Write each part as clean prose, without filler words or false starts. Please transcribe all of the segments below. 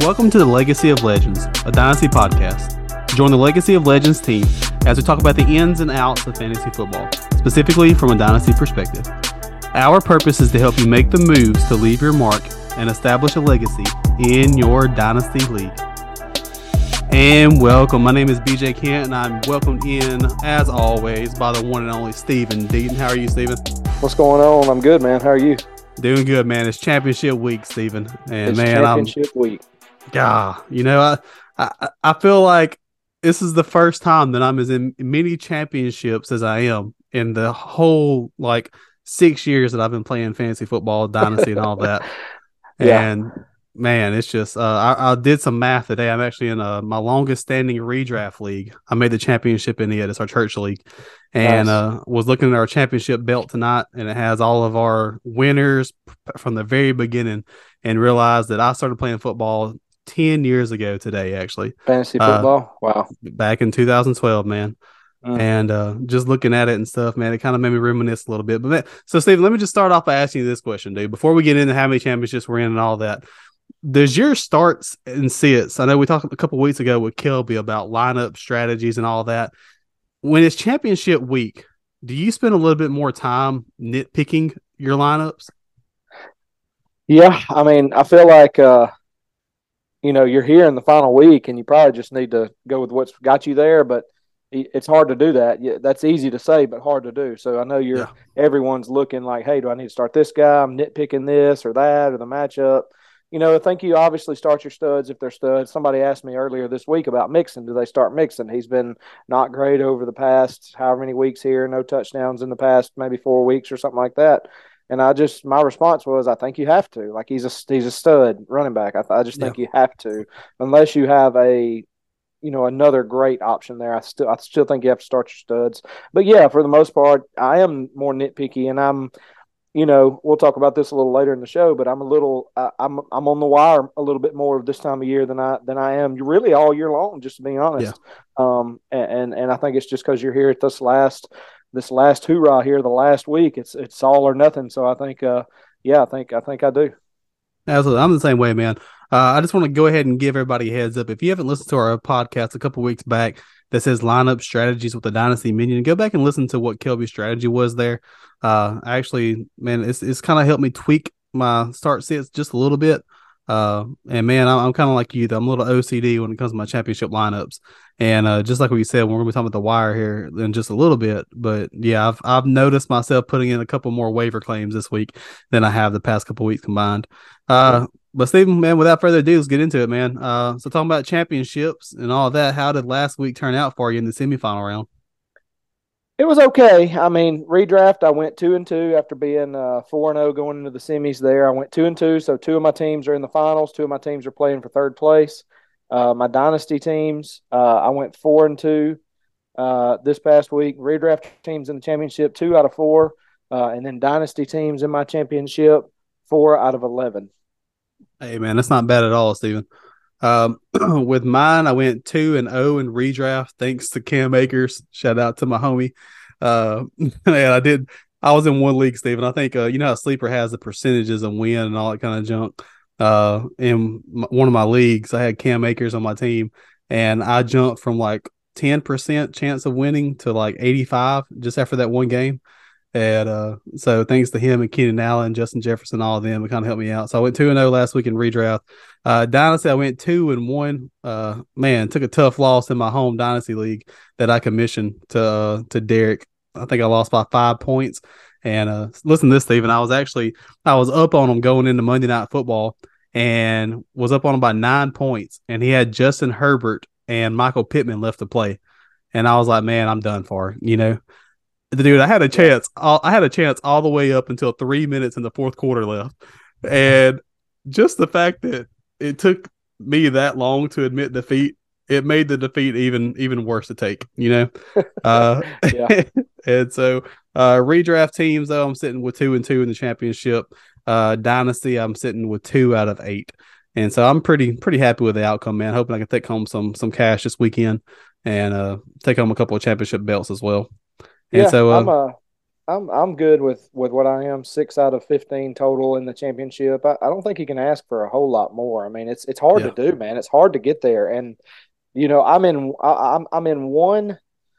Welcome to the Legacy of Legends, a Dynasty podcast. Join the Legacy of Legends team as we talk about the ins and outs of fantasy football, specifically from a Dynasty perspective. Our purpose is to help you make the moves to leave your mark and establish a legacy in your Dynasty League. And welcome. My name is BJ Kent, and I'm welcomed in, as always, by the one and only Stephen Deaton. How are you, Stephen? What's going on? I'm good, man. How are you? Doing good, man. It's championship week, Stephen. And it's man, championship week. Yeah, I feel like this is the first time that I'm as in many championships as I am in the whole 6 years that I've been playing fantasy football, Dynasty, and all that. Yeah. And man, it's just I did some math today. I'm actually in my longest standing redraft league. I made the championship in it. It's our church league, and was looking at our championship belt tonight, and it has all of our winners from the very beginning, and realized that I started playing football 10 years ago today, actually. Fantasy football? Wow. Back in 2012, man. And just looking at it and stuff, man, it kind of made me reminisce a little bit. But man, so, Stephen, let me just start off by asking you this question, dude. Before we get into how many championships we're in and all that, does your starts and sits, I know we talked a couple weeks ago with Kelby about lineup strategies and all that. When it's championship week, do you spend a little bit more time nitpicking your lineups? Yeah, I mean, I feel like you're here in the final week, and you probably just need to go with what's got you there. But it's hard to do that. Yeah, that's easy to say, but hard to do. So I know everyone's looking like, hey, do I need to start this guy? I'm nitpicking this or that or the matchup. I think you obviously start your studs if they're studs. Somebody asked me earlier this week about Mixon. Do they start Mixon? He's been not great over the past however many weeks here, no touchdowns in the past maybe 4 weeks or something like that. And my response was, I think you have to. Like, he's a stud running back. I just think you have to, unless you have another great option there. I still think you have to start your studs. But yeah, for the most part, I am more nitpicky, and I'm, we'll talk about this a little later in the show, but I'm on the wire a little bit more this time of year than I am really all year long, just to be honest. Yeah. And I think it's just because you're here at this last hoorah here, the last week. It's all or nothing. So I think, I think I do. Absolutely. I'm the same way, man. I just want to go ahead and give everybody a heads up. If you haven't listened to our podcast a couple weeks back that says lineup strategies with the Dynasty Minion, go back and listen to what Kelby's strategy was there. Actually, man, it's kind of helped me tweak my start sets just a little bit. And man, I'm kind of like you, though. I'm a little OCD when it comes to my championship lineups. And just like we said, we're going to be talking about the wire here in just a little bit. But yeah, I've noticed myself putting in a couple more waiver claims this week than I have the past couple weeks combined. But Stephen, man, without further ado, let's get into it, man. So talking about championships and all that, how did last week turn out for you in the semifinal round? It was okay. I mean, redraft, I went 2-2 after being 4-0 going into the semis there. I went 2-2, so 2 of my teams are in the finals. 2 of my teams are playing for third place. My dynasty teams, I went 4-2 this past week. Redraft teams in the championship, 2 out of 4. And then dynasty teams in my championship, 4 out of 11. Hey, man, that's not bad at all, Stephen. With mine, I went 2-0 in redraft, thanks to Cam Akers. Shout out to my homie. And I was in one league, Stephen. I think, how Sleeper has the percentages of win and all that kind of junk. In one of my leagues, I had Cam Akers on my team, and I jumped from 10% chance of winning to 85 just after that one game. And so thanks to him and Keenan Allen, Justin Jefferson, all of them, it kind of helped me out. So I went 2-0 last week in redraft. Dynasty, I went 2-1. Man, took a tough loss in my home Dynasty league that I commissioned to Derek. I think I lost by 5 points. And listen to this, Stephen. I was up on him going into Monday Night Football and was up on him by 9 points. And he had Justin Herbert and Michael Pittman left to play. And I was like, man, I'm done for, Dude, I had a chance. I had a chance all the way up until 3 minutes in the fourth quarter left, and just the fact that it took me that long to admit defeat, it made the defeat even worse to take. Yeah. And so redraft teams, though, I'm sitting with 2-2 in the championship. Dynasty, I'm sitting with 2 out of 8, and so I'm pretty happy with the outcome, man. Hoping I can take home some cash this weekend and take home a couple of championship belts as well. Yeah, and so I'm good with what I am. 6 out of 15 total in the championship. I don't think he can ask for a whole lot more. I mean, it's hard to Yeah. do, man. It's hard to get there. And I'm in one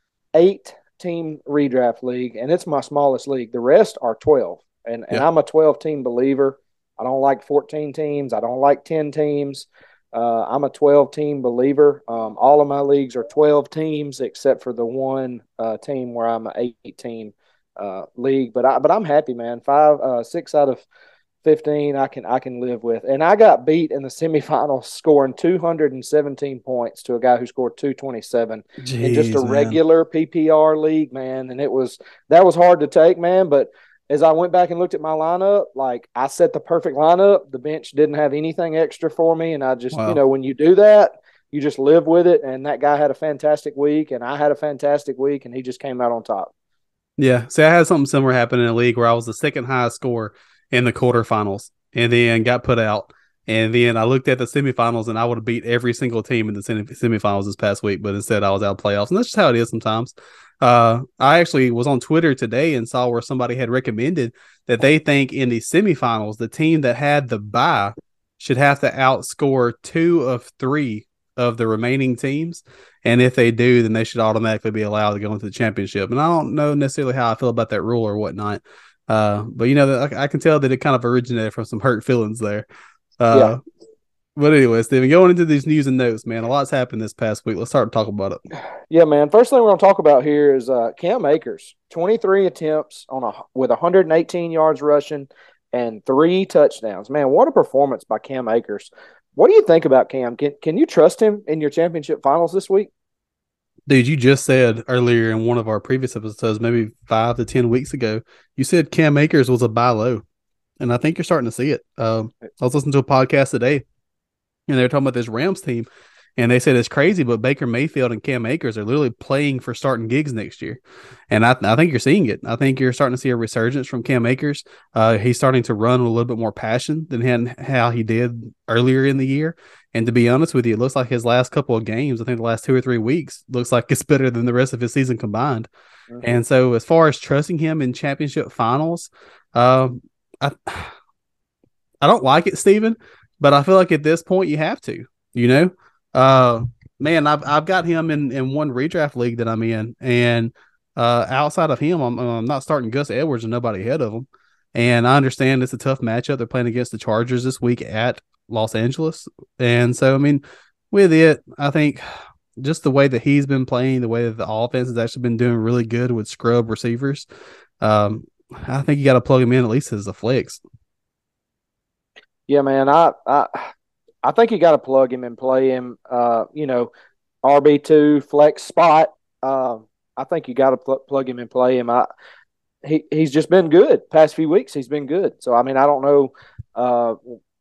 8 team redraft league, and it's my smallest league. The rest are 12, and Yeah. I'm a 12 team believer. I don't like 14 teams. I don't like 10 teams. I'm a 12 team believer. All of my leagues are 12 teams except for the one team where I'm an 8 team league. But I'm happy, man. 6 out of 15 I can live with. And I got beat in the semifinals scoring 217 points to a guy who scored 227 in just a Jeez, man. regular PPR league, man. And that was hard to take, man. But as I went back and looked at my lineup, like I set the perfect lineup. The bench didn't have anything extra for me. And I just, Wow. when you do that, you just live with it. And that guy had a fantastic week, and I had a fantastic week, and he just came out on top. Yeah. See, I had something similar happen in a league where I was the second highest score in the quarterfinals and then got put out. And then I looked at the semifinals and I would have beat every single team in the semifinals this past week, but instead I was out of playoffs. And that's just how it is sometimes. I actually was on Twitter today and saw where somebody had recommended that they think in the semifinals, the team that had the bye should have to outscore 2 of 3 of the remaining teams. And if they do, then they should automatically be allowed to go into the championship. And I don't know necessarily how I feel about that rule or whatnot. But I can tell that it kind of originated from some hurt feelings there. Yeah. Uh, but anyway, Steven, going into these news and notes, man, a lot's happened this past week. Let's start to talk about it. Yeah, man. First thing we're going to talk about here is Cam Akers, 23 attempts with 118 yards rushing and 3 touchdowns. Man, what a performance by Cam Akers. What do you think about Cam? Can you trust him in your championship finals this week? Dude, you just said earlier in one of our previous episodes, maybe 5 to 10 weeks ago, you said Cam Akers was a buy low. And I think you're starting to see it. I was listening to a podcast today, and they were talking about this Rams team, and they said it's crazy, but Baker Mayfield and Cam Akers are literally playing for starting gigs next year. And I think you're seeing it. I think you're starting to see a resurgence from Cam Akers. He's starting to run with a little bit more passion than how he did earlier in the year. And to be honest with you, it looks like his last couple of games, I think the last 2 or 3 weeks, looks like it's better than the rest of his season combined. Mm-hmm. And so, as far as trusting him in championship finals, um, I I don't like it, Steven, but I feel like at this point you have to, you know. Uh Man, I've got him in one redraft league that I'm in, and outside of him, I'm not starting Gus Edwards and nobody ahead of him. And I understand it's a tough matchup. They're playing against the Chargers this week at Los Angeles. And so I mean, with it, I think just the way that he's been playing, the way that the offense has actually been doing really good with scrub receivers, I think you got to plug him in at least as a flex. Yeah, man. I think you got to plug him and play him. RB2 flex spot. I think you got to plug him and play him. He's just been good past few weeks. He's been good. So I mean, I don't know. Uh,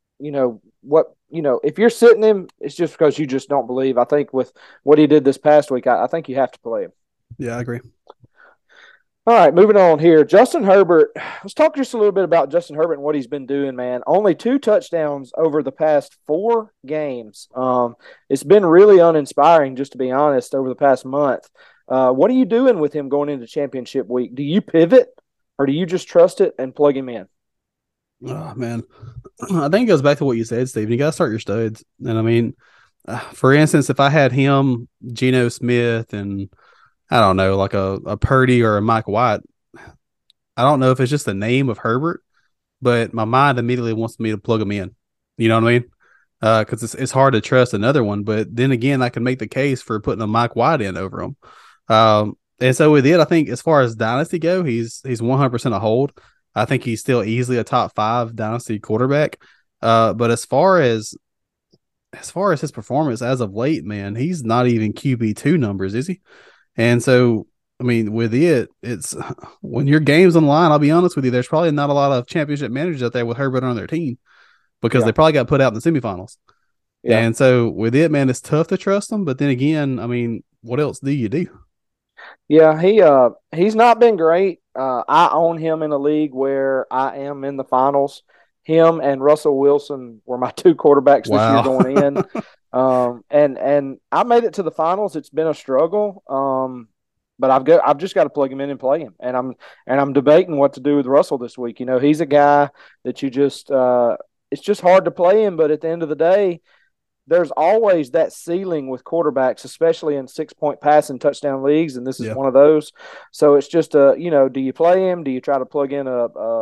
if you're sitting him, it's just because you just don't believe. I think with what he did this past week, I think you have to play him. Yeah, I agree. All right, moving on here. Justin Herbert. Let's talk just a little bit about Justin Herbert and what he's been doing, man. Only 2 touchdowns over the past 4 games. It's been really uninspiring, just to be honest, over the past month. What are you doing with him going into championship week? Do you pivot or do you just trust it and plug him in? Oh man, I think it goes back to what you said, Steve. You got to start your studs, and I mean, for instance, if I had him, Geno Smith, and I don't know, like a Purdy or a Mike White, I don't know if it's just the name of Herbert, but my mind immediately wants me to plug him in. You know what I mean? Because it's hard to trust another one. But then again, I can make the case for putting a Mike White in over him. And so with it, I think as far as dynasty go, he's 100% a hold. I think he's still easily a top 5 dynasty quarterback. But as far as his performance as of late, man, he's not even QB2 numbers, is he? And so, I mean, with it, it's when your game's on the line, I'll be honest with you, there's probably not a lot of championship managers out there with Herbert on their team because Yeah, they probably got put out in the semifinals. yeah, And so with it, man, it's tough to trust them. But then again, I mean, what else do you do? yeah. He's not been great. I own him in a league where I am in the finals. Him and Russell Wilson were my 2 quarterbacks this year Wow. going in. And I made it to the finals. It's been a struggle. but I've just got to plug him in and play him. And I'm debating what to do with Russell this week. You know, he's a guy that you just it's just hard to play him, but at the end of the day, there's always that ceiling with quarterbacks, especially in 6-point passing touchdown leagues, and this is one of those. So it's just do you play him? Do you try to plug in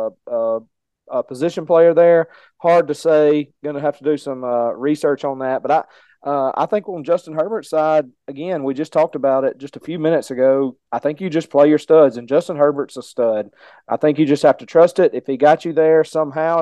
a position player there? Hard to say. Going to have to do some research on that. But I think on Justin Herbert's side, again, we just talked about it just a few minutes ago. I think you just play your studs, and Justin Herbert's a stud. I think you just have to trust it. If he got you there somehow,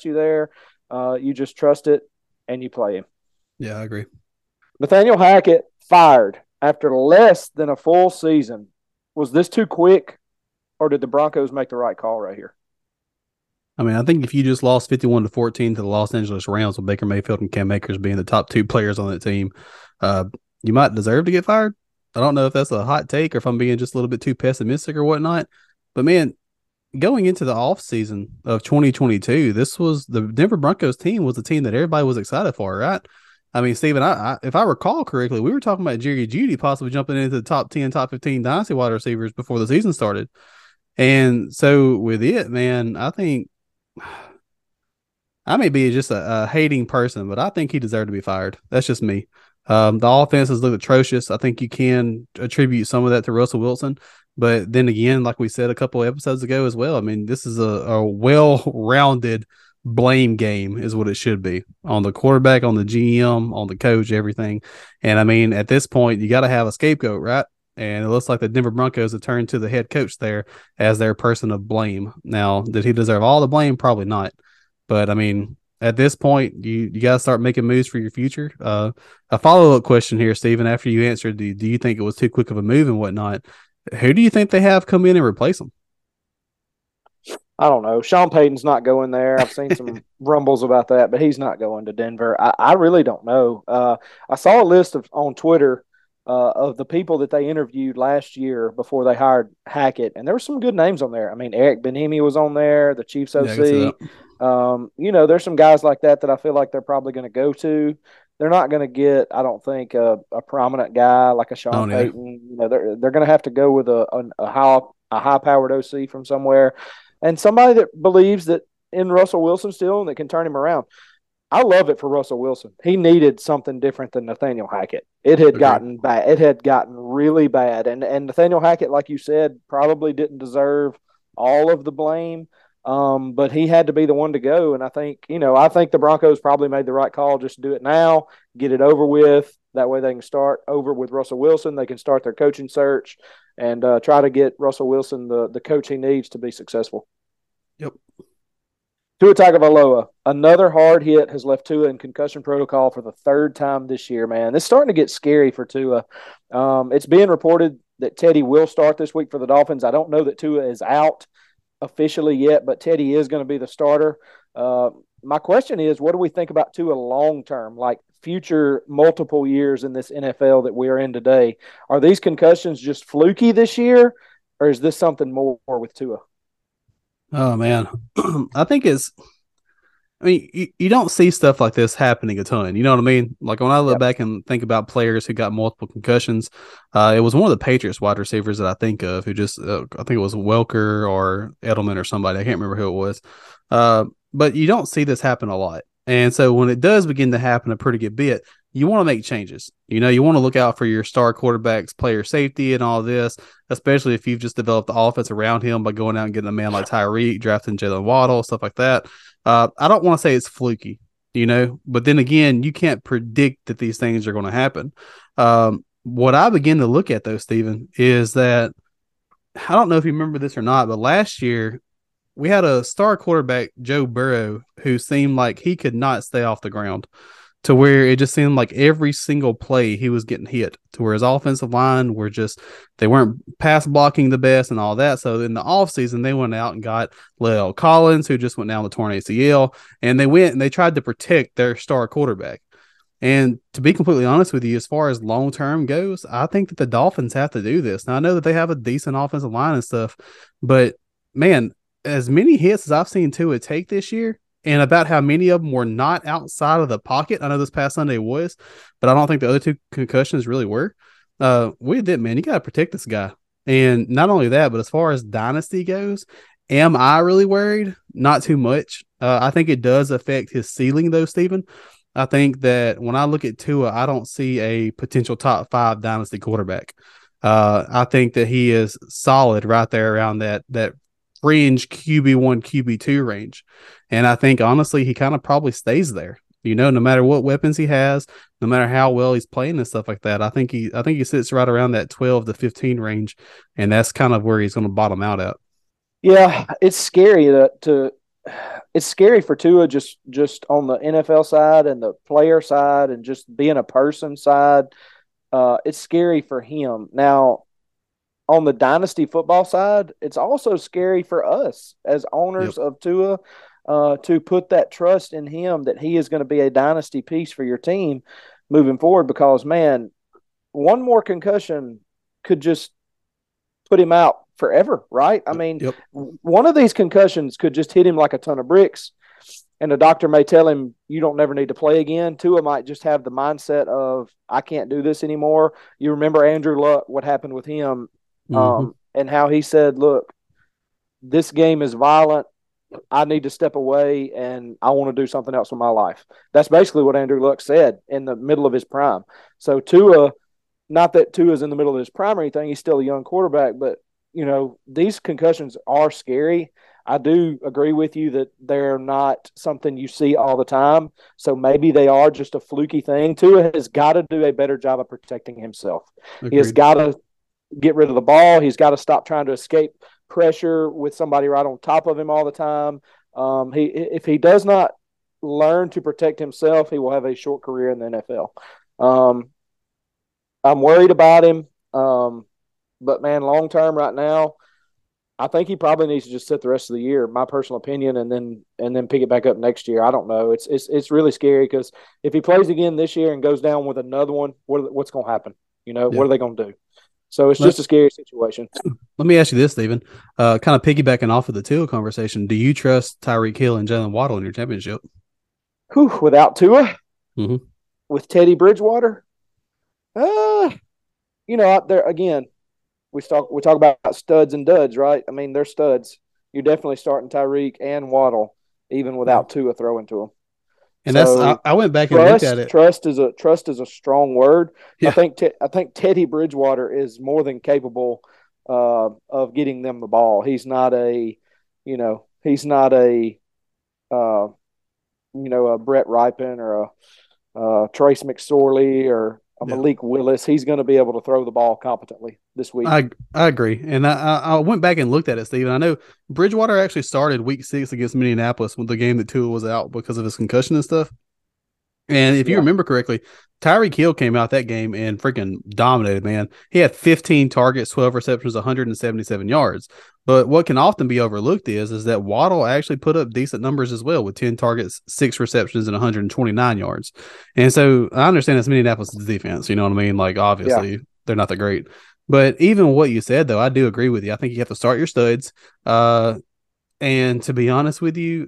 you just trust it and you play him. Yeah, I agree. Nathaniel Hackett fired after less than a full season. Was this too quick, or did the Broncos make the right call right here? I mean, I think if you just lost 51-14 to the Los Angeles Rams with Baker Mayfield and Cam Akers being the top two players on that team, you might deserve to get fired. I don't know if that's a hot take or if I'm being just a little bit too pessimistic or whatnot. But, man, going into the offseason of 2022, this was the Denver Broncos team was the team that everybody was excited for, right? I mean, Steven, if I recall correctly, we were talking about Jerry Jeudy possibly jumping into the top 10, top 15 dynasty wide receivers before the season started. And so with it, man, I think I may be just a hating person, but I think he deserved to be fired. That's just me. The offense has looked atrocious. I think you can attribute some of that to Russell Wilson. But then again, like we said a couple of episodes ago as well, I mean, this is a well-rounded blame game is what it should be on the quarterback, on the GM, on the coach, everything. And I mean, at this point, you got to have a scapegoat, right? And it looks like the Denver Broncos have turned to the head coach there as their person of blame. Now, did he deserve all the blame? Probably not. But I mean, at this point, you got to start making moves for your future. A follow-up question here, Steven, after you answered, do you think it was too quick of a move and whatnot? Who do you think they have come in and replace him? I don't know. Sean Payton's not going there. I've seen some rumbles about that, but he's not going to Denver. I really don't know. I saw a list on Twitter of the people that they interviewed last year before they hired Hackett, and there were some good names on there. I mean, Eric Bieniemy was on there, the Chiefs OC. There's some guys like that I feel like they're probably going to go to. They're not going to get, I don't think, a prominent guy like a Sean Payton. They're going to have to go with a high-powered OC from somewhere. And somebody that believes that in Russell Wilson still and that can turn him around. I love it for Russell Wilson. He needed something different than Nathaniel Hackett. It had gotten bad. It had gotten really bad. And Nathaniel Hackett, like you said, probably didn't deserve all of the blame. But he had to be the one to go. And I think the Broncos probably made the right call just to do it now, get it over with. That way they can start over with Russell Wilson. They can start their coaching search and try to get Russell Wilson the coach he needs to be successful. Yep. Tua Tagovailoa, another hard hit, has left Tua in concussion protocol for the third time this year, man. It's starting to get scary for Tua. It's being reported that Teddy will start this week for the Dolphins. I don't know that Tua is out officially yet, but Teddy is going to be the starter. My question is, what do we think about Tua long-term, like future multiple years in this NFL that we are in today? Are these concussions just fluky this year, or is this something more with Tua? Oh, man. I think you don't see stuff like this happening a ton. You know what I mean? Like when I look back and think about players who got multiple concussions, it was one of the Patriots wide receivers that I think of who just, I think it was Welker or Edelman or somebody. I can't remember who it was. But you don't see this happen a lot. And so when it does begin to happen a pretty good bit, you want to make changes. You want to look out for your star quarterback's player safety and all this, especially if you've just developed the offense around him by going out and getting a man like Tyreek, drafting Jalen Waddle, stuff like that. I don't want to say it's fluky, but then again, you can't predict that these things are going to happen. What I begin to look at, though, Steven, is that I don't know if you remember this or not, but last year we had a star quarterback, Joe Burrow, who seemed like he could not stay off the ground, to where it just seemed like every single play he was getting hit, to where his offensive line they weren't pass blocking the best and all that. So in the offseason, they went out and got La'el Collins, who just went down with torn ACL, and they tried to protect their star quarterback. And to be completely honest with you, as far as long-term goes, I think that the Dolphins have to do this. Now, I know that they have a decent offensive line and stuff, but man, as many hits as I've seen Tua take this year, and about how many of them were not outside of the pocket. I know this past Sunday was, but I don't think the other two concussions really were. With it, man, you got to protect this guy. And not only that, but as far as dynasty goes, am I really worried? Not too much. I think it does affect his ceiling, though, Stephen. I think that when I look at Tua, I don't see a potential top 5 dynasty quarterback. I think that he is solid right there around that fringe QB1, QB2 range. And I think honestly, he kind of probably stays there. No matter what weapons he has, no matter how well he's playing and stuff like that, I think he sits right around that 12 to 15 range, and that's kind of where he's going to bottom out at. Yeah, it's scary it's scary for Tua just on the NFL side and the player side and just being a person side. It's scary for him. Now, on the dynasty football side, it's also scary for us as owners of Tua to put that trust in him that he is going to be a dynasty piece for your team moving forward. Because, man, one more concussion could just put him out forever, right? I mean, one of these concussions could just hit him like a ton of bricks, and the doctor may tell him, you don't never need to play again. Tua might just have the mindset of, I can't do this anymore. You remember Andrew Luck, what happened with him, and how he said, look, this game is violent. I need to step away, and I want to do something else with my life. That's basically what Andrew Luck said in the middle of his prime. So Tua, not that Tua's in the middle of his prime or anything, he's still a young quarterback, but, these concussions are scary. I do agree with you that they're not something you see all the time. So maybe they are just a fluky thing. Tua has got to do a better job of protecting himself. Agreed. He has got to get rid of the ball. He's got to stop trying to escape pressure with somebody right on top of him all the time. If he does not learn to protect himself, he will have a short career in the NFL. I'm worried about him. But, man, long term right now, I think he probably needs to just sit the rest of the year, my personal opinion, and then pick it back up next year. I don't know. It's really scary because if he plays again this year and goes down with another one, what's going to happen? What are they going to do? So it's just a scary situation. Let me ask you this, Stephen. Kind of piggybacking off of the Tua conversation, do you trust Tyreek Hill and Jalen Waddle in your championship? Without Tua? Mm-hmm. With Teddy Bridgewater? Out there, again, we talk about studs and duds, right? I mean, they're studs. You're definitely starting Tyreek and Waddle, even without Tua throwing to them. And I went back and looked at it. Trust is a strong word. Yeah. I think Teddy Bridgewater is more than capable of getting them the ball. He's not a Brett Ripon or a Trace McSorley or a Malik Willis. He's going to be able to throw the ball competently this week. I agree. And I went back and looked at it, Steven. I know Bridgewater actually started week 6 against Minneapolis with the game that Tua was out because of his concussion and stuff. And if you remember correctly, Tyreek Hill came out that game and freaking dominated, man. He had 15 targets, 12 receptions, 177 yards. But what can often be overlooked is that Waddle actually put up decent numbers as well with 10 targets, 6 receptions, and 129 yards. And so I understand it's Minneapolis' defense. You know what I mean? Like, obviously, they're not that great. But even what you said, though, I do agree with you. I think you have to start your studs. And to be honest with you,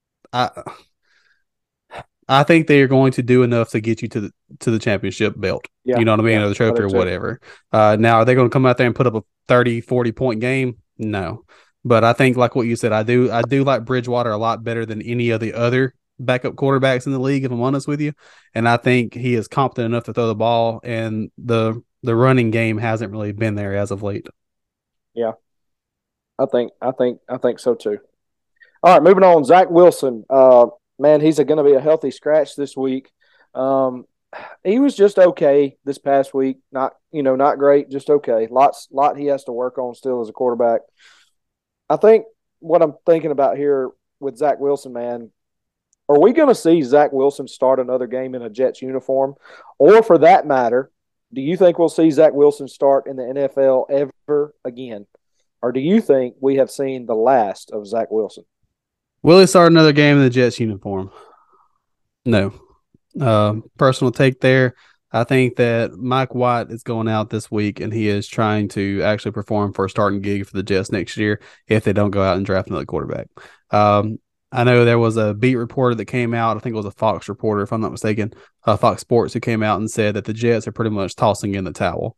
I think they are going to do enough to get you to the championship belt. Yeah. You know what I mean? Or the trophy or whatever. Now, are they going to come out there and put up a 30, 40-point game? No. But I think, like what you said, I do like Bridgewater a lot better than any of the other backup quarterbacks in the league, if I'm honest with you. And I think he is competent enough to throw the ball, and the running game hasn't really been there as of late. Yeah. I think so too. All right, moving on. Zach Wilson. Man, he's going to be a healthy scratch this week. He was just okay this past week. Not great, just okay. Lot he has to work on still as a quarterback. I think what I'm thinking about here with Zach Wilson, man, are we going to see Zach Wilson start another game in a Jets uniform? Or for that matter, do you think we'll see Zach Wilson start in the NFL ever again? Or do you think we have seen the last of Zach Wilson? Will he start another game in the Jets uniform? No. Personal take there. I think that Mike White is going out this week, and he is trying to actually perform for a starting gig for the Jets next year if they don't go out and draft another quarterback. I know there was a beat reporter that came out. I think it was a Fox reporter, if I'm not mistaken, Fox Sports, who came out and said that the Jets are pretty much tossing in the towel.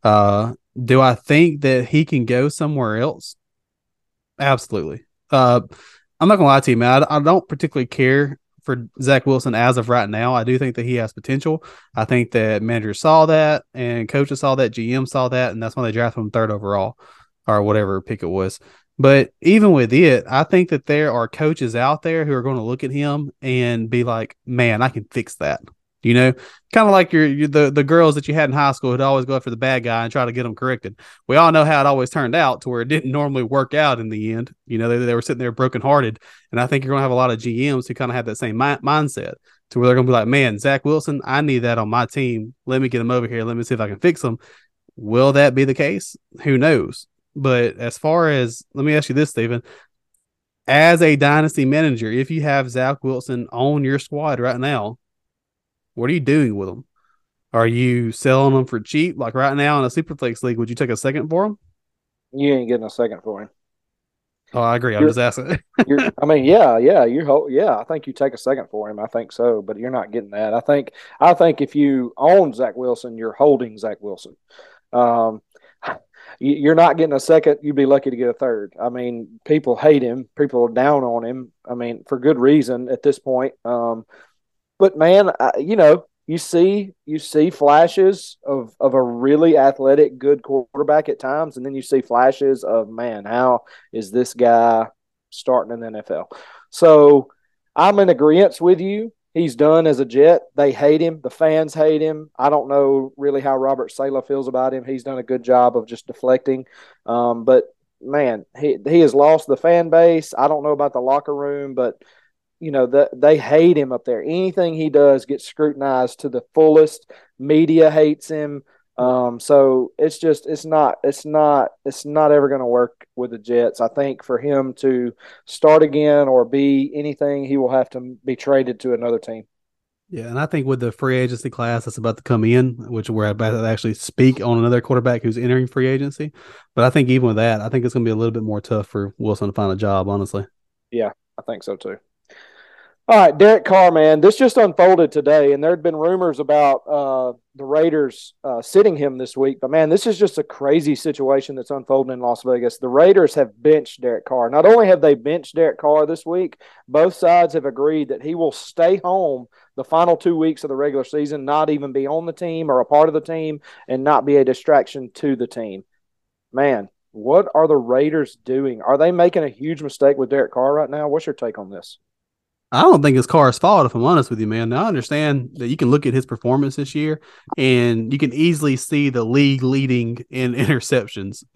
Do I think that he can go somewhere else? Absolutely. I'm not gonna lie to you, man. I don't particularly care for Zach Wilson as of right now. I do think that he has potential. I think that managers saw that and coaches saw that, GM saw that, and that's why they drafted him third overall or whatever pick it was. But even with it, I think that there are coaches out there who are going to look at him and be like, "Man, I can fix that." You know, kind of like the girls that you had in high school who'd always go after the bad guy and try to get them corrected. We all know how it always turned out to where it didn't normally work out in the end. You know, they were sitting there brokenhearted. And I think you're going to have a lot of GMs who kind of have that same mindset to where they're going to be like, man, Zach Wilson, I need that on my team. Let me get him over here. Let me see if I can fix him. Will that be the case? Who knows? But as far as, let me ask you this, Stephen. As a dynasty manager, if you have Zach Wilson on your squad right now, what are you doing with him? Are you selling them for cheap? Like right now in a Superflex league, would you take a second for him? You ain't getting a second for him. Oh, I agree. I'm You're, just asking. I mean, yeah. I think you take a second for him. I think so, but you're not getting that. I think if you own Zach Wilson, you're holding Zach Wilson. Um, you're not getting a second. You'd be lucky to get a third. I mean, people hate him. People are down on him. I mean, for good reason at this point. But man, you see flashes of a really athletic, good quarterback at times, and then you see flashes of, man, how is this guy starting in the NFL? So I'm in agreement with you. He's done as a Jet. They hate him. The fans hate him. I don't know really how Robert Saleh feels about him. He's done a good job of just deflecting. But man, he has lost the fan base. I don't know about the locker room, but they hate him up there. Anything he does gets scrutinized to the fullest. Media hates him. So it's not ever going to work with the Jets. I think for him to start again or be anything, he will have to be traded to another team. Yeah, and I think with the free agency class that's about to come in, which we're about to actually speak on another quarterback who's entering free agency. But I think even with that, I think it's going to be a little bit more tough for Wilson to find a job, honestly. Yeah, I think so too. All right, Derek Carr, man, this just unfolded today, and there had been rumors about the Raiders sitting him this week. But, man, this is just a crazy situation that's unfolding in Las Vegas. The Raiders have benched Derek Carr. Not only have they benched Derek Carr this week, both sides have agreed that he will stay home the final 2 weeks of the regular season, not even be on the team or a part of the team, and not be a distraction to the team. Man, what are the Raiders doing? Are they making a huge mistake with Derek Carr right now? What's your take on this? I don't think it's Carr's fault, if I'm honest with you, man. Now, I understand that you can look at his performance this year and you can easily see the league leading in interceptions,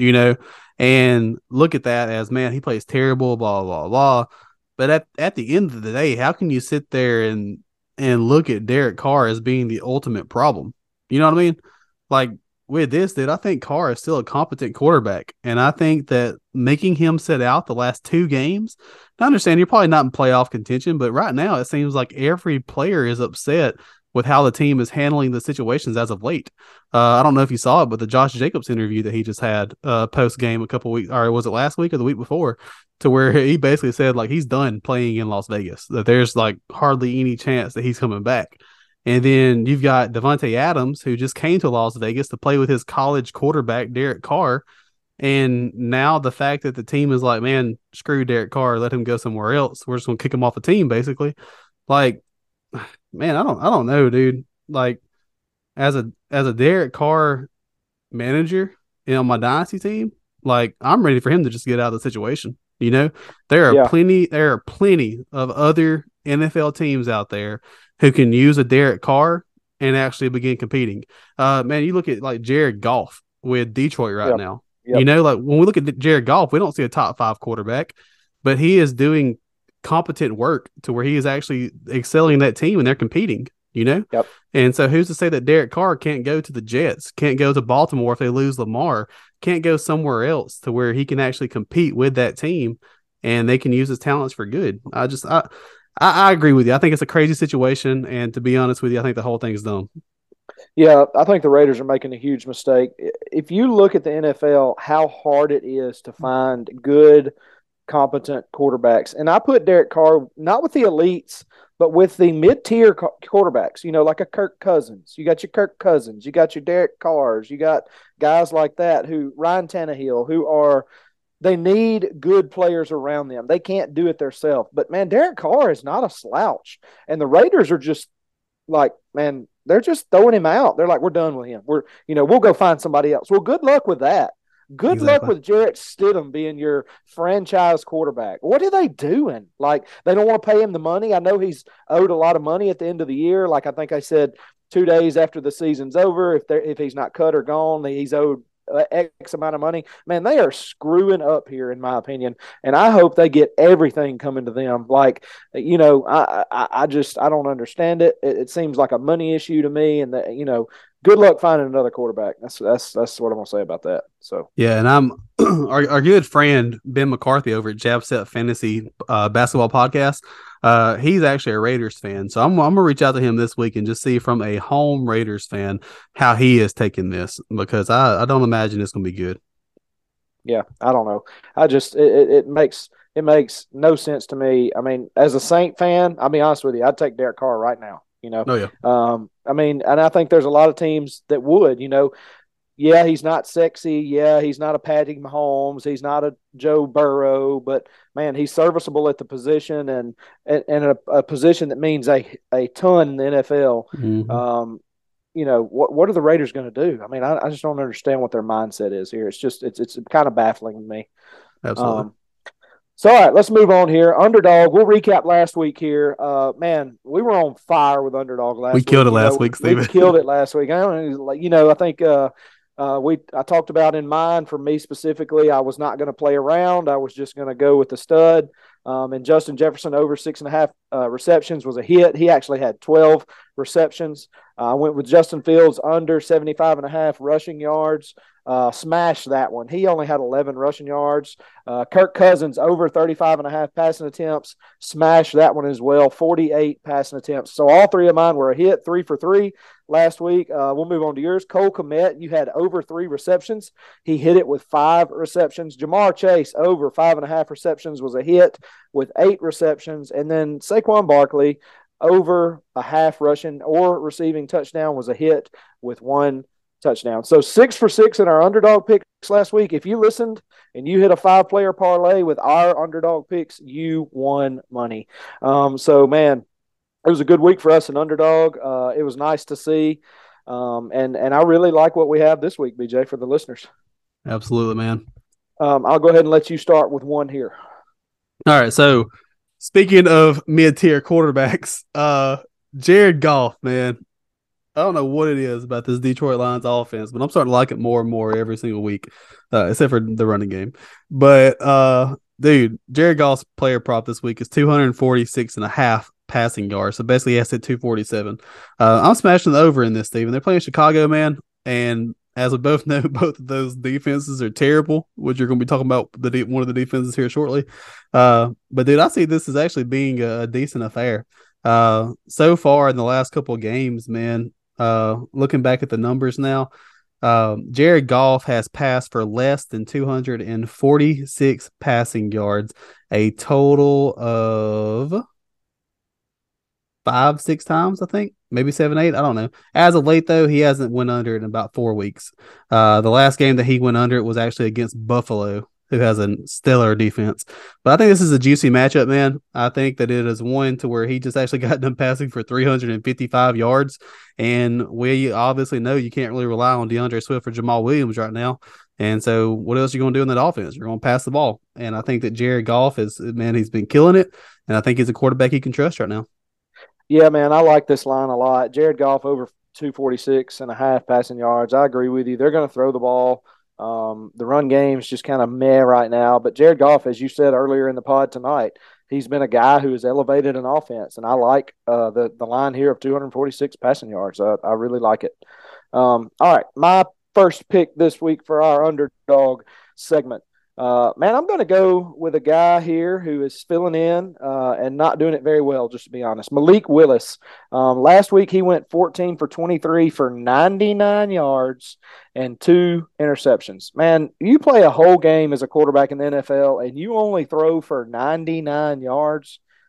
and look at that as, man, he plays terrible, blah, blah, blah. But at the end of the day, how can you sit there and look at Derek Carr as being the ultimate problem? You know what I mean? Like with this, dude, I think Carr is still a competent quarterback. And I think that making him sit out the last two games, I understand you're probably not in playoff contention, but right now it seems like every player is upset with how the team is handling the situations as of late. I don't know if you saw it, but the Josh Jacobs interview that he just had post game a couple weeks, or was it last week or the week before, to where he basically said like he's done playing in Las Vegas, that there's like hardly any chance that he's coming back. And then you've got Davante Adams, who just came to Las Vegas to play with his college quarterback, Derek Carr. And now the fact that the team is like, man, screw Derek Carr, let him go somewhere else. We're just gonna kick him off the team, basically. Like, man, I don't know, dude. Like, as a Derek Carr manager, on my dynasty team, like I'm ready for him to just get out of the situation. There are Yeah. plenty of other NFL teams out there who can use a Derek Carr and actually begin competing. Man, you look at like Jared Goff with Detroit right Yep. now. Yep. Like when we look at Jared Goff, we don't see a top 5 quarterback, but he is doing competent work to where he is actually excelling in that team and they're competing. Yep. And so who's to say that Derek Carr can't go to the Jets, can't go to Baltimore if they lose Lamar, can't go somewhere else to where he can actually compete with that team and they can use his talents for good. I agree with you. I think it's a crazy situation. And to be honest with you, I think the whole thing is dumb. Yeah, I think the Raiders are making a huge mistake. If you look at the NFL, how hard it is to find good, competent quarterbacks, and I put Derek Carr not with the elites, But with the mid-tier quarterbacks, like a Kirk Cousins, you got your Kirk Cousins, you got your Derek Carrs, you got guys like that Ryan Tannehill, they need good players around them. They can't do it themselves. But, man, Derek Carr is not a slouch. And the Raiders are just like, man, they're just throwing him out. They're like, we're done with him. We'll go find somebody else. Well, good luck with that. Good luck with Jarrett Stidham being your franchise quarterback. What are they doing? Like, they don't want to pay him the money. I know he's owed a lot of money at the end of the year. Like, I think I said 2 days after the season's over, if he's not cut or gone, he's owed X amount of money. Man, they are screwing up here, in my opinion, and I hope they get everything coming to them. Like, I don't understand it. It seems like a money issue to me, and good luck finding another quarterback. That's what I'm gonna say about that. So yeah, and I'm our good friend Ben McCarthy over at Jab Set Fantasy Basketball Podcast. He's actually a Raiders fan, so I'm gonna reach out to him this week and just see from a home Raiders fan how he is taking this, because I don't imagine it's gonna be good. Yeah, I don't know. I just it makes no sense to me. I mean, as a Saint fan, I'll be honest with you, I'd take Derek Carr right now. Oh yeah. I mean, and I think there's a lot of teams that would. Yeah, he's not sexy. Yeah, he's not a Patrick Mahomes. He's not a Joe Burrow. But, man, he's serviceable at the position and a position that means a ton in the NFL. Mm-hmm. What are the Raiders going to do? I mean, I just don't understand what their mindset is here. It's kind of baffling to me. Absolutely. So, all right, let's move on here. Underdog, we'll recap last week here. Man, we were on fire with Underdog last week. We killed it last week, Steven. We killed it last week. I think I talked about in mine, for me specifically, I was not going to play around. I was just going to go with the stud. And Justin Jefferson over 6.5 receptions was a hit. He actually had 12 receptions. I went with Justin Fields under 75.5 rushing yards. Smashed that one. He only had 11 rushing yards. Kirk Cousins over 35.5 passing attempts. Smashed that one as well. 48 passing attempts. So all three of mine were a hit, 3 for 3 last week. We'll move on to yours. Cole Kmet, you had over 3 receptions. He hit it with 5 receptions. Jamar Chase over 5.5 receptions was a hit with 8 receptions. And then Saquon Barkley over a half rushing or receiving touchdown was a hit with 1 touchdown. So 6 for 6 in our underdog picks last week. If you listened and you hit a 5-player parlay with our underdog picks, you won money. So, man, it was a good week for us in underdog. It was nice to see. And I really like what we have this week, BJ, for the listeners. Absolutely, man. I'll go ahead and let you start with one here. All right. So, speaking of mid-tier quarterbacks, Jared Goff, man. I don't know what it is about this Detroit Lions offense, but I'm starting to like it more and more every single week, except for the running game. But, dude, Jared Goff's player prop this week is 246.5 passing yards. So basically, he has to hit 247. I'm smashing the over in this, Steven. They're playing Chicago, man. And as we both know, both of those defenses are terrible, which you're going to be talking about one of the defenses here shortly. But, dude, I see this as actually being a decent affair. So far in the last couple of games, man, looking back at the numbers now, Jared Goff has passed for less than 246 passing yards, a total of 5-6 times, I think, maybe 7-8. I don't know. As of late, though, he hasn't went under it in about 4 weeks. The last game that he went under it was actually against Buffalo, who has a stellar defense. But I think this is a juicy matchup, man. I think that it is one to where he just actually got done passing for 355 yards. And we obviously know you can't really rely on DeAndre Swift or Jamal Williams right now. And so what else are you going to do in that offense? You're going to pass the ball. And I think that Jared Goff he's been killing it. And I think he's a quarterback he can trust right now. Yeah, man, I like this line a lot. Jared Goff over 246.5 passing yards. I agree with you. They're going to throw the ball. The run game's just kind of meh right now. But Jared Goff, as you said earlier in the pod tonight, he's been a guy who has elevated an offense. And I like the line here of 246 passing yards. I really like it. All right, my first pick this week for our underdog segment. Man, I'm going to go with a guy here who is filling in and not doing it very well, just to be honest. Malik Willis. Last week, he went 14 for 23 for 99 yards and 2 interceptions. Man, you play a whole game as a quarterback in the NFL and you only throw for 99 yards.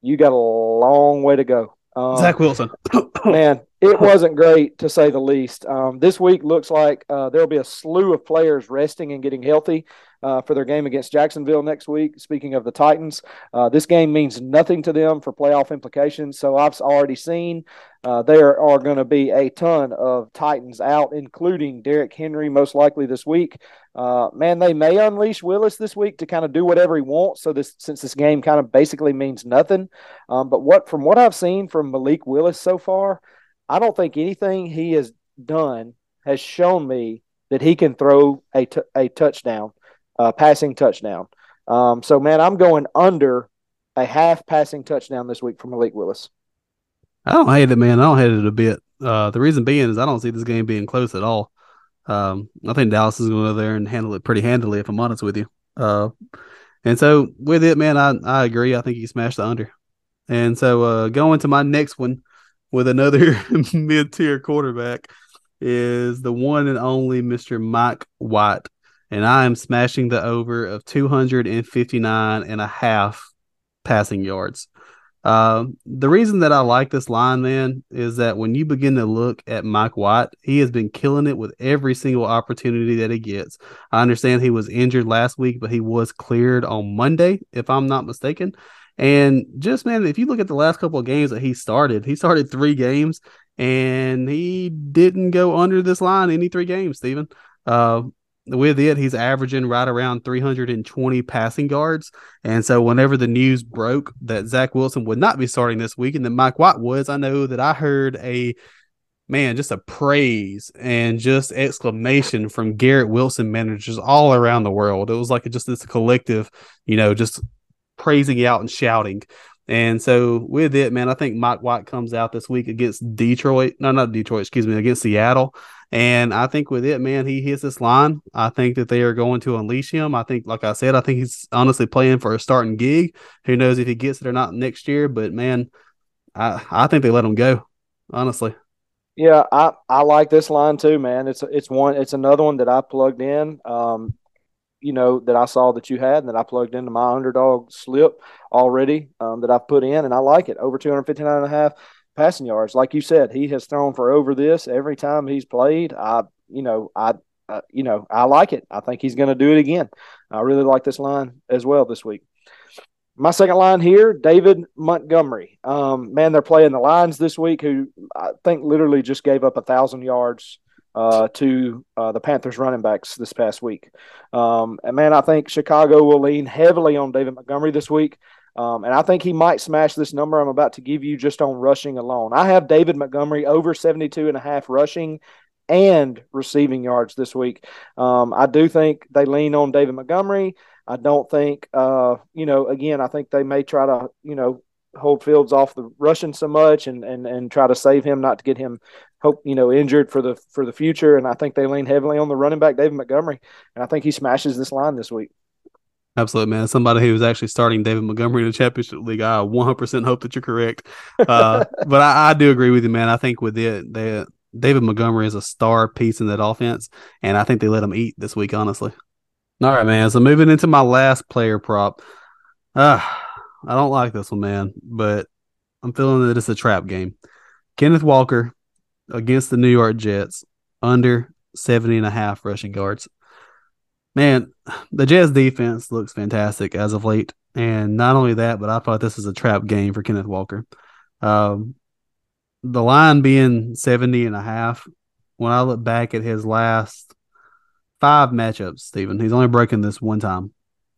you got a long way to go. Zach Wilson. Man, it wasn't great to say the least. This week looks like there'll be a slew of players resting and getting healthy for their game against Jacksonville next week. Speaking of the Titans, this game means nothing to them for playoff implications. So I've already seen there are going to be a ton of Titans out, including Derrick Henry, most likely this week. Man, they may unleash Willis this week to kind of do whatever he wants. So since this game kind of basically means nothing, but from what I've seen from Malik Willis so far, I don't think anything he has done has shown me that he can throw a touchdown, passing touchdown. So man, I'm going under a half passing touchdown this week for Malik Willis. I don't hate it, man. I don't hate it a bit. The reason being is I don't see this game being close at all. I think Dallas is going to go there and handle it pretty handily, if I'm honest with you. And so with it, man, I agree. I think he smashed the under. And so going to my next one with another mid-tier quarterback is the one and only Mr. Mike White. And I am smashing the over of 259.5 passing yards. The reason that I like this line, man, is that when you begin to look at Mike White, he has been killing it with every single opportunity that he gets. I understand he was injured last week, but he was cleared on Monday, if I'm not mistaken. And just, man, if you look at the last couple of games that he started 3 games and he didn't go under this line any 3 games, Steven. With it, he's averaging right around 320 passing yards. And so whenever the news broke that Zach Wilson would not be starting this week and that Mike White was, I know that I heard just a praise and just exclamation from Garrett Wilson managers all around the world. It was like just this collective, just praising out and shouting. And so with it, man, I think Mike White comes out this week against against Seattle. And I think with it, man, he hits this line. I think that they are going to unleash him. I think, like I said, I think he's honestly playing for a starting gig. Who knows if he gets it or not next year? But, man, I think they let him go, honestly. Yeah, I like this line too, man. It's another one that I plugged in. That I saw that you had and that I plugged into my underdog slip already that I've put in, and I like it. Over 259.5 passing yards. Like you said, he has thrown for over this every time he's played. I like it. I think he's going to do it again. I really like this line as well this week. My second line here, David Montgomery. Man, they're playing the Lions this week, who I think literally just gave up 1,000 yards to the Panthers running backs this past week. And man, I think Chicago will lean heavily on David Montgomery this week. And I think he might smash this number I'm about to give you just on rushing alone. I have David Montgomery over 72.5 rushing and receiving yards this week. I do think they lean on David Montgomery. I don't think, again, I think they may try to, hold Fields off the rushing so much and try to save him, not to get him injured for the future. And I think they lean heavily on the running back, David Montgomery. And I think he smashes this line this week. Absolutely, man. Somebody who was actually starting David Montgomery in the championship league, I 100% hope that you're correct. But I do agree with you, man. I think with David Montgomery is a star piece in that offense, and I think they let him eat this week, honestly. All right, man. So moving into my last player prop. I don't like this one, man, but I'm feeling that it's a trap game. Kenneth Walker against the New York Jets, under 70.5 rushing yards. Man, the Jets defense looks fantastic as of late. And not only that, but I thought this is a trap game for Kenneth Walker. The line being 70.5, when I look back at his last 5 matchups, Steven, he's only broken this one time.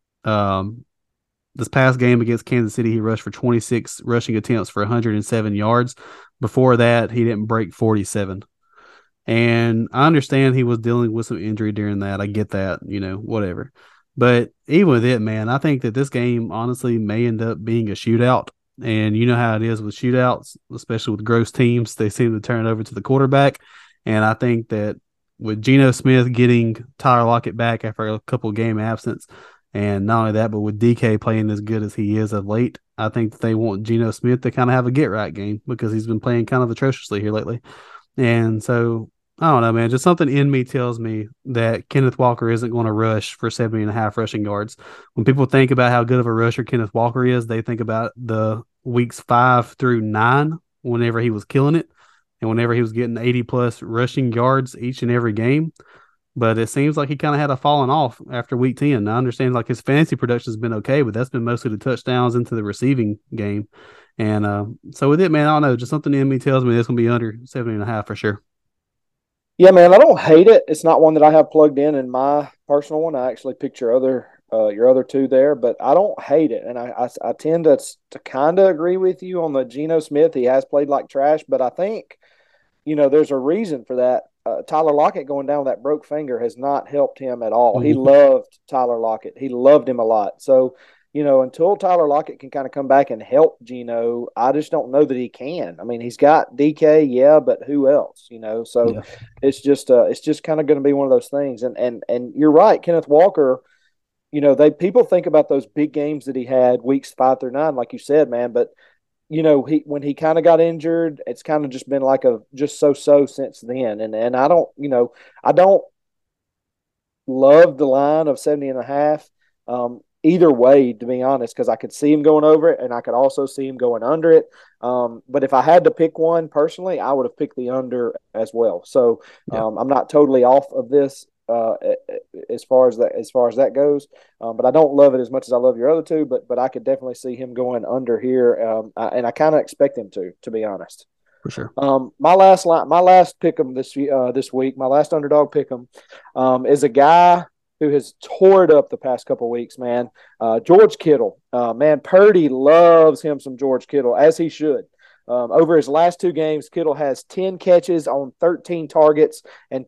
This past game against Kansas City, he rushed for 26 rushing attempts for 107 yards. Before that, he didn't break 47. And I understand he was dealing with some injury during that. I get that, whatever. But even with it, man, I think that this game honestly may end up being a shootout. And you know how it is with shootouts, especially with gross teams. They seem to turn it over to the quarterback. And I think that with Geno Smith getting Tyler Lockett back after a couple game absence, and not only that, but with DK playing as good as he is of late, I think that they want Geno Smith to kind of have a get-right game because he's been playing kind of atrociously here lately. And so, I don't know, man. Just something in me tells me that Kenneth Walker isn't going to rush for 70.5 rushing yards. When people think about how good of a rusher Kenneth Walker is, they think about the weeks 5 through 9 whenever he was killing it and whenever he was getting 80 plus rushing yards each and every game. But it seems like he kind of had a falling off after week 10. I understand like his fantasy production has been okay, but that's been mostly the touchdowns into the receiving game. And so with it, man, I don't know. Just something in me tells me it's going to be under 70.5 for sure. Yeah, man, I don't hate it. It's not one that I have plugged in my personal one. I actually picked your other two there, but I don't hate it. And I tend to kind of agree with you on the Geno Smith. He has played like trash, but I think, there's a reason for that. Tyler Lockett going down with that broke finger has not helped him at all. He loved Tyler Lockett. He loved him a lot. So, until Tyler Lockett can kind of come back and help Geno, I just don't know that he can. I mean, he's got DK, yeah, but who else? So it's just kind of going to be one of those things. And you're right, Kenneth Walker. People think about those big games that he had weeks 5 through 9, like you said, man. But when he kind of got injured, it's kind of just been like just so since then. And I don't love the line of 70.5. Either way, to be honest, because I could see him going over it and I could also see him going under it. But if I had to pick one personally, I would have picked the under as well. So I'm not totally off of this as far as that goes. But I don't love it as much as I love your other two. But I could definitely see him going under here, and I kind of expect him to be honest. For sure. My last pick 'em this week, my last underdog pick 'em is a guy who has tore it up the past couple of weeks, man. George Kittle. Man, Purdy loves him some George Kittle, as he should. Over his last 2 games, Kittle has 10 catches on 13 targets and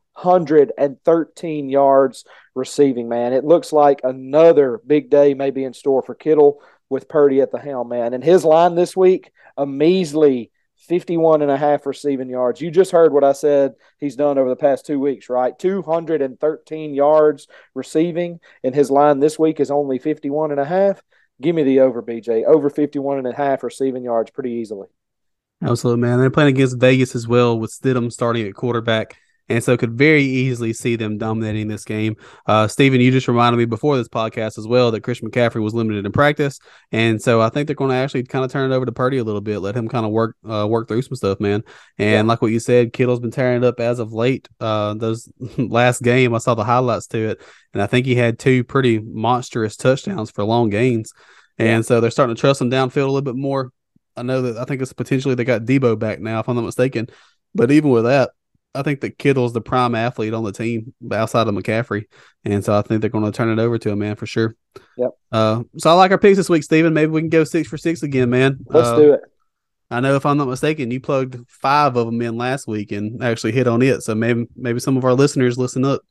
213 yards receiving, man. It looks like another big day may be in store for Kittle with Purdy at the helm, man. And his line this week, a measly 51.5 receiving yards. You just heard what I said he's done over the past 2 weeks, right? 213 yards receiving, and his line this week is only 51.5. Give me the over, BJ. Over 51.5 receiving yards pretty easily. Absolutely, man. They're playing against Vegas as well with Stidham starting at quarterback. And so could very easily see them dominating this game. Steven, you just reminded me before this podcast as well that Christian McCaffrey was limited in practice. And so I think they're going to actually kind of turn it over to Purdy a little bit, let him kind of work through some stuff, man. And like what you said, Kittle's been tearing it up as of late. Those last game, I saw the highlights to it, and I think he had 2 pretty monstrous touchdowns for long gains. And so they're starting to trust him downfield a little bit more. I think it's potentially they got Debo back now, if I'm not mistaken. But even with that, I think that Kittle's the prime athlete on the team outside of McCaffrey. And so I think they're going to turn it over to him, man, for sure. Yep. So I like our picks this week, Steven. Maybe we can go 6 for 6 again, man. Let's do it. I know if I'm not mistaken, you plugged 5 of them in last week and actually hit on it. So maybe some of our listeners listen up.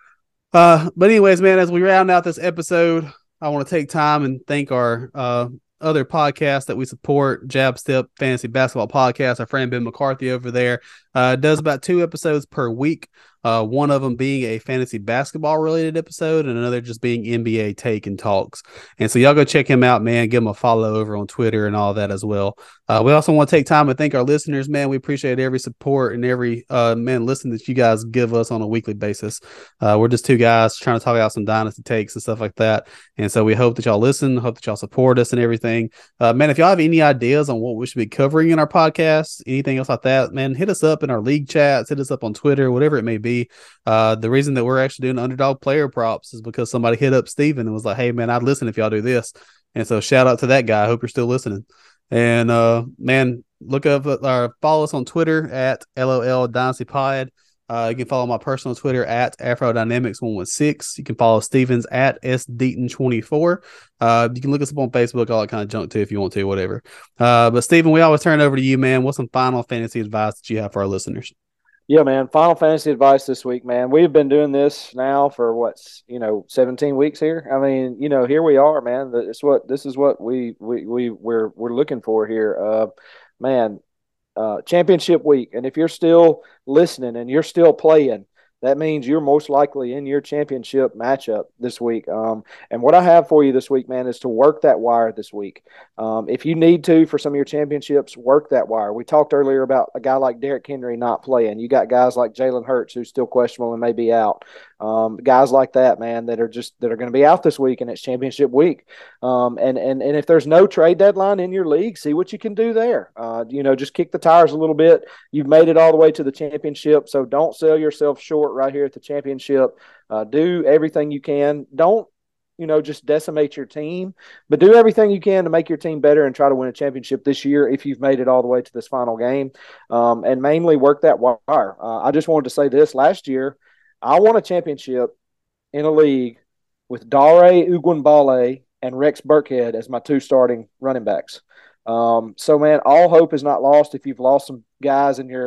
But anyways, man, as we round out this episode, I want to take time and thank our other podcasts that we support, Jab Step Fantasy Basketball Podcast. Our friend Ben McCarthy over there does about 2 episodes per week. One of them being a fantasy basketball related episode and another just being NBA take and talks. And so y'all go check him out, man. Give him a follow over on Twitter and all that as well. We also want to take time and thank our listeners, man. We appreciate every support and every listen that you guys give us on a weekly basis. We're just 2 guys trying to talk out some dynasty takes and stuff like that. And so we hope that y'all listen, hope that y'all support us and everything. Man, if y'all have any ideas on what we should be covering in our podcast, anything else like that, man, hit us up in our league chats, hit us up on Twitter, whatever it may be. The reason that we're actually doing underdog player props is because somebody hit up Steven and was like, hey, man, I'd listen if y'all do this. And so shout out to that guy. I hope you're still listening. And, man, look up follow us on Twitter at LOL Dynasty Pod. You can follow my personal Twitter at AfroDynamics116. You can follow Stevens at SDeaton24. You can look us up on Facebook, all that kind of junk too, if you want to, whatever. But Steven, we always turn it over to you, man. What's some final fantasy advice that you have for our listeners? Yeah, man. Final fantasy advice this week, man. We've been doing this now for 17 weeks here. I mean, here we are, man. This is what we're looking for here. Man, championship week. And if you're still listening and you're still playing, that means you're most likely in your championship matchup this week. And what I have for you this week, man, is to work that wire this week. If you need to for some of your championships, work that wire. We talked earlier about a guy like Derrick Henry not playing. You got guys like Jalen Hurts who's still questionable and may be out. guys like that, man, that are going to be out this week, and it's championship week. And if there's no trade deadline in your league, see what you can do there. Just kick the tires a little bit. You've made it all the way to the championship, so don't sell yourself short right here at the championship. Do everything you can. Don't just decimate your team, but do everything you can to make your team better and try to win a championship this year if you've made it all the way to this final game, and mainly work that wire. I just wanted to say this. Last year, I won a championship in a league with Dare Uguanbale and Rex Burkhead as my 2 starting running backs. So, man, all hope is not lost. If you've lost some guys and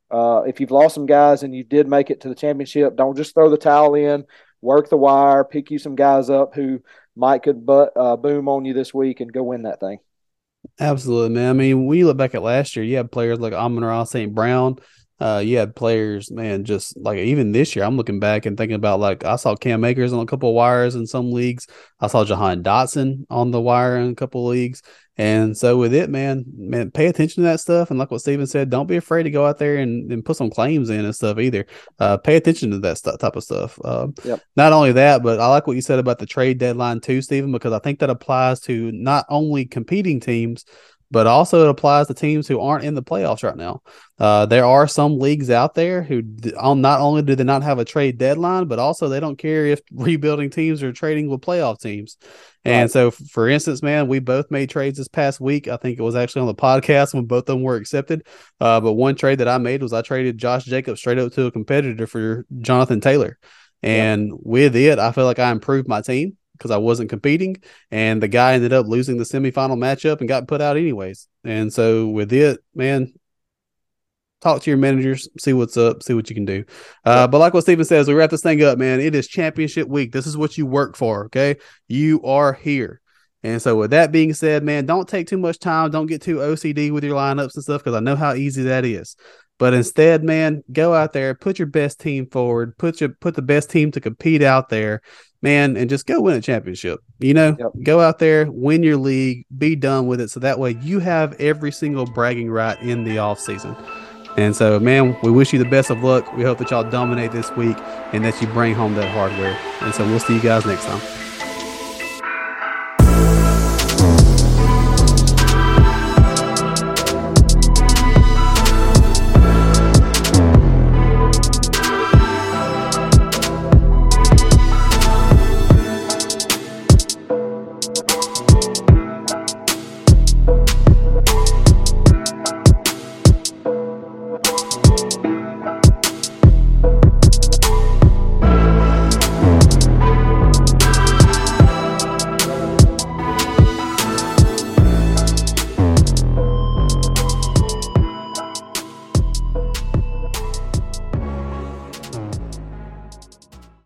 you did make it to the championship, don't just throw the towel in. Work the wire, pick you some guys up who could boom on you this week and go win that thing. Absolutely, man. I mean, when you look back at last year, you had players like Amon-Ra St. Brown. You had players, man, just like even this year, I'm looking back and thinking about, like, I saw Cam Akers on a couple of wires in some leagues. I saw Jahan Dotson on the wire in a couple of leagues. And so with it, man, pay attention to that stuff. And like what Steven said, don't be afraid to go out there and put some claims in and stuff either. Pay attention to that type of stuff. Yep. Not only that, but I like what you said about the trade deadline too, Steven, because I think that applies to not only competing teams, but also it applies to teams who aren't in the playoffs right now. There are some leagues out there who not only do they not have a trade deadline, but also they don't care if rebuilding teams are trading with playoff teams. And so, for instance, man, we both made trades this past week. I think it was actually on the podcast when both of them were accepted. But one trade that I made was I traded Josh Jacobs straight up to a competitor for Jonathan Taylor. And with it, I feel like I improved my team because I wasn't competing, and the guy ended up losing the semifinal matchup and got put out anyways. And so with it, man, talk to your managers, see what's up, see what you can do. But like what Steven says, we wrap this thing up, man. It is championship week. This is what you work for, okay? You are here. And so with that being said, man, don't take too much time. Don't get too OCD with your lineups and stuff, because I know how easy that is. But instead, man, go out there, put your best team forward, put the best team to compete out there, man, and just go win a championship. Go out there, win your league, be done with it. So that way you have every single bragging right in the off season. And so, man, we wish you the best of luck. We hope that y'all dominate this week and that you bring home that hardware. And so we'll see you guys next time.